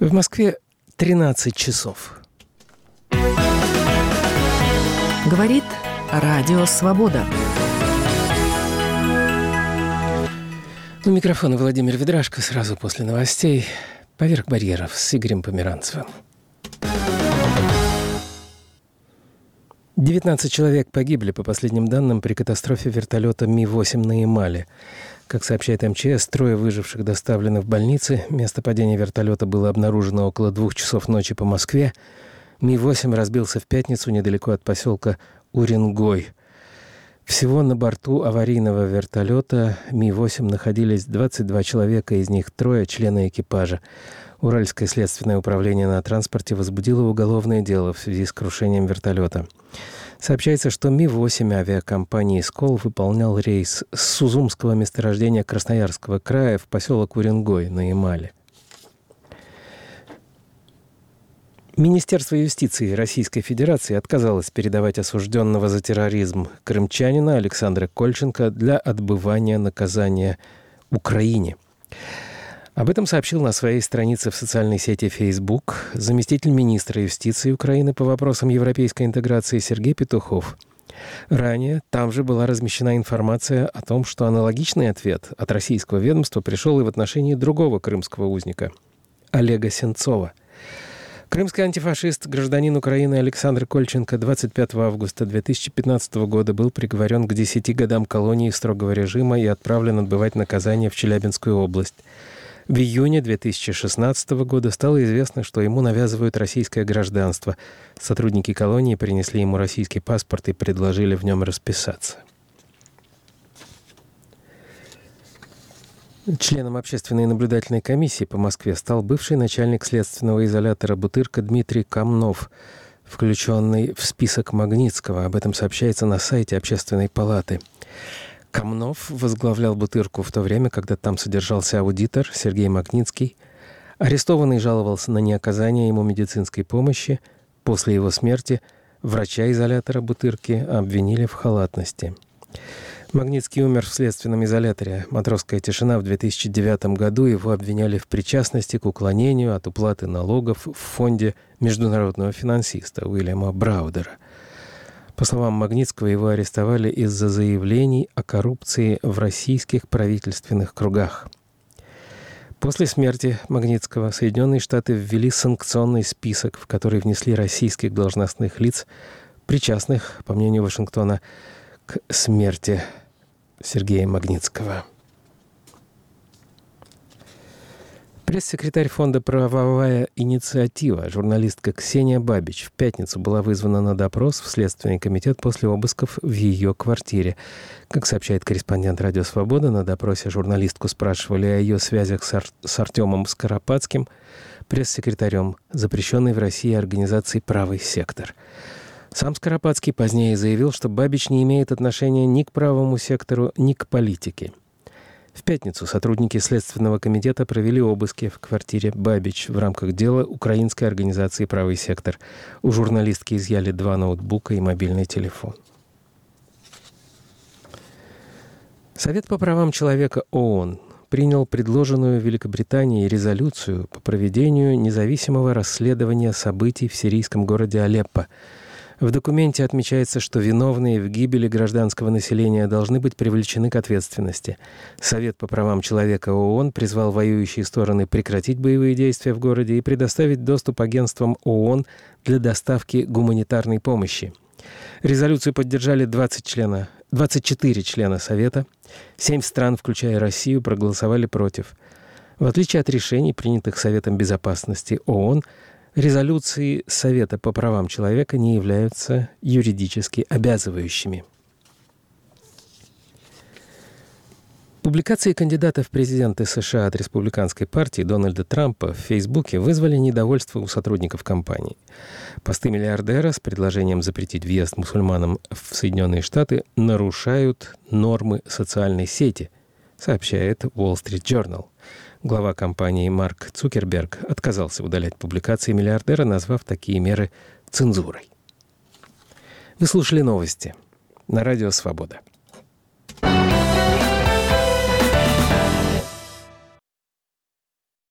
В Москве 13 часов. Говорит Радио Свобода. У микрофона Владимир Ведрашко. Сразу после новостей «Поверх барьеров» с Игорем Померанцевым. 19 человек погибли, по последним данным, при катастрофе вертолета Ми-8 на Ямале. Как сообщает МЧС, 3 выживших доставлены в больницы. Место падения вертолета было обнаружено около 2 часов ночи по Москве. Ми-8 разбился в пятницу недалеко от поселка Уренгой. Всего на борту аварийного вертолета Ми-8 находились 22 человека, из них 3 члены экипажа. Уральское следственное управление на транспорте возбудило уголовное дело в связи с крушением вертолета. Сообщается, что Ми-8 авиакомпании «Скол» выполнял рейс с Сузумского месторождения Красноярского края в поселок Уренгой на Ямале. Министерство юстиции Российской Федерации отказалось передавать осужденного за терроризм крымчанина Александра Кольченко для отбывания наказания Украине. Об этом сообщил на своей странице в социальной сети Facebook заместитель министра юстиции Украины по вопросам европейской интеграции Сергей Петухов. Ранее там же была размещена информация о том, что аналогичный ответ от российского ведомства пришел и в отношении другого крымского узника – Олега Сенцова. Крымский антифашист, гражданин Украины Александр Кольченко 25 августа 2015 года был приговорен к 10 годам колонии строгого режима и отправлен отбывать наказание в Челябинскую область. В июне 2016 года стало известно, что ему навязывают российское гражданство. Сотрудники колонии принесли ему российский паспорт и предложили в нем расписаться. Членом общественной наблюдательной комиссии по Москве стал бывший начальник следственного изолятора «Бутырка» Дмитрий Комнов, включенный в список Магнитского. Об этом сообщается на сайте Общественной палаты. Комнов возглавлял «Бутырку» в то время, когда там содержался аудитор Сергей Магнитский. Арестованный жаловался на неоказание ему медицинской помощи. После его смерти врача изолятора «Бутырки» обвинили в халатности. Магнитский умер в следственном изоляторе «Матросская тишина» в 2009 году. Его обвиняли в причастности к уклонению от уплаты налогов в фонде международного финансиста Уильяма Браудера. По словам Магнитского, его арестовали из-за заявлений о коррупции в российских правительственных кругах. После смерти Магнитского Соединенные Штаты ввели санкционный список, в который внесли российских должностных лиц, причастных, по мнению Вашингтона, к смерти Сергея Магнитского. Пресс-секретарь фонда «Правовая инициатива», журналистка Ксения Бабич, в пятницу была вызвана на допрос в Следственный комитет после обысков в ее квартире. Как сообщает корреспондент «Радио Свобода», на допросе журналистку спрашивали о ее связях с Артемом Скоропадским, пресс-секретарем запрещенной в России организации «Правый сектор». Сам Скоропадский позднее заявил, что Бабич не имеет отношения ни к правому сектору, ни к политике. В пятницу сотрудники Следственного комитета провели обыски в квартире Бабич в рамках дела украинской организации «Правый сектор». У журналистки изъяли 2 ноутбука и мобильный телефон. Совет по правам человека ООН принял предложенную Великобританией резолюцию по проведению независимого расследования событий в сирийском городе Алеппо. В документе отмечается, что виновные в гибели гражданского населения должны быть привлечены к ответственности. Совет по правам человека ООН призвал воюющие стороны прекратить боевые действия в городе и предоставить доступ агентствам ООН для доставки гуманитарной помощи. Резолюцию поддержали 24 члена Совета. 7 стран, включая Россию, проголосовали против. В отличие от решений, принятых Советом Безопасности ООН, резолюции Совета по правам человека не являются юридически обязывающими. Публикации кандидата в президенты США от республиканской партии Дональда Трампа в Фейсбуке вызвали недовольство у сотрудников компании. Посты миллиардера с предложением запретить въезд мусульманам в Соединенные Штаты нарушают нормы социальной сети, сообщает Wall Street Journal. Глава компании Марк Цукерберг отказался удалять публикации миллиардера, назвав такие меры цензурой. Вы слушали новости на Радио Свобода.